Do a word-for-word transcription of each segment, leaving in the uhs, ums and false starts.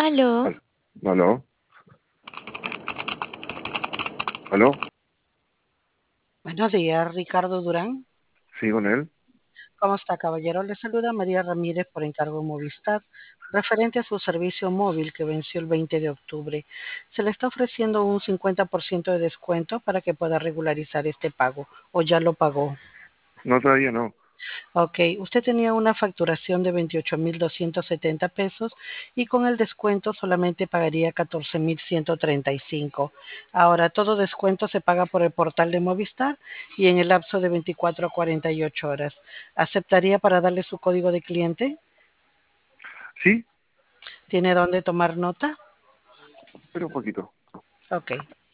Aló, Al- ¿Aló? ¿Aló? Buenos días, Ricardo Durán. ¿Sí con él? ¿Cómo está, caballero? Le saluda María Ramírez por encargo de Movistar, referente a su servicio móvil que venció el veinte de octubre. Se le está ofreciendo un cincuenta por ciento de descuento para que pueda regularizar este pago, o ya lo pagó. No, todavía no. Ok, usted tenía una facturación de veintiocho mil doscientos setenta pesos y con el descuento solamente pagaría catorce mil ciento treinta y cinco. Ahora, todo descuento se paga por el portal de Movistar y en el lapso de veinticuatro a cuarenta y ocho horas. ¿Aceptaría para darle su código de cliente? ¿Sí? ¿Tiene dónde tomar nota? Pero un poquito. Ok.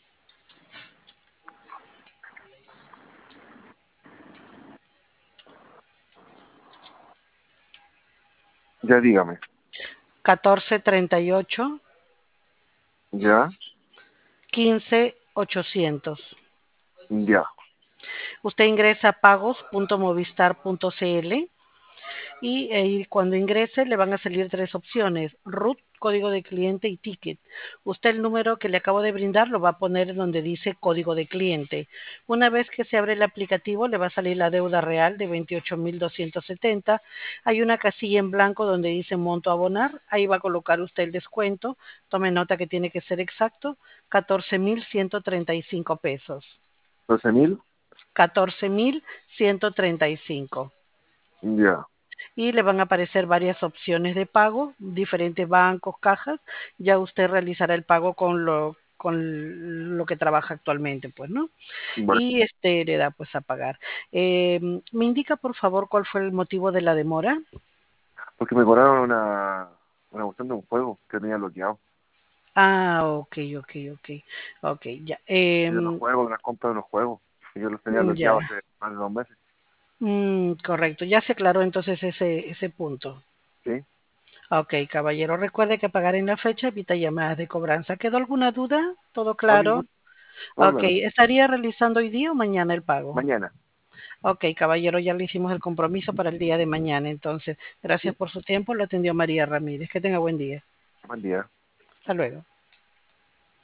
Ya dígame. catorce treinta y ocho, ¿Ya? quince ochocientos. Ya. Usted ingresa a pagos punto movistar punto cl y eh, cuando ingrese le van a salir tres opciones: root, código de cliente y ticket. Usted el número que le acabo de brindar lo va a poner en donde dice código de cliente. Una vez que se abre el aplicativo le va a salir la deuda real de veintiocho mil doscientos setenta. Hay una casilla en blanco donde dice monto a abonar. Ahí va a colocar usted el descuento. Tome nota que tiene que ser exacto: catorce mil ciento treinta y cinco pesos. ¿Doce mil? catorce mil ciento treinta y cinco. Ya. Y le van a aparecer varias opciones de pago, diferentes bancos, cajas. Ya usted realizará el pago con lo con lo que trabaja actualmente, pues, ¿no? Bueno, Y este le da pues a pagar. Eh, ¿Me indica por favor cuál fue el motivo de la demora? porque me cobraron una, una cuestión de un juego que tenía bloqueado. Ah, ok, ok, ok, ok, ya. Y de unos Eh, juegos, de unas compras de unos juegos. Y yo los tenía ya, bloqueados hace más de dos meses. mm, correcto, ya se aclaró entonces ese, ese punto. ¿Sí? Ok, caballero, recuerde que pagar en la fecha evita llamadas de cobranza. ¿Quedó alguna duda? ¿Todo No, ningún claro? Ok, problema. ¿estaría realizando hoy día o mañana el pago? Mañana. Ok, caballero, ya le hicimos el compromiso para el día de mañana. Entonces, gracias Sí. por su tiempo. Lo atendió María Ramírez. Que tenga buen día. Buen día. Hasta luego.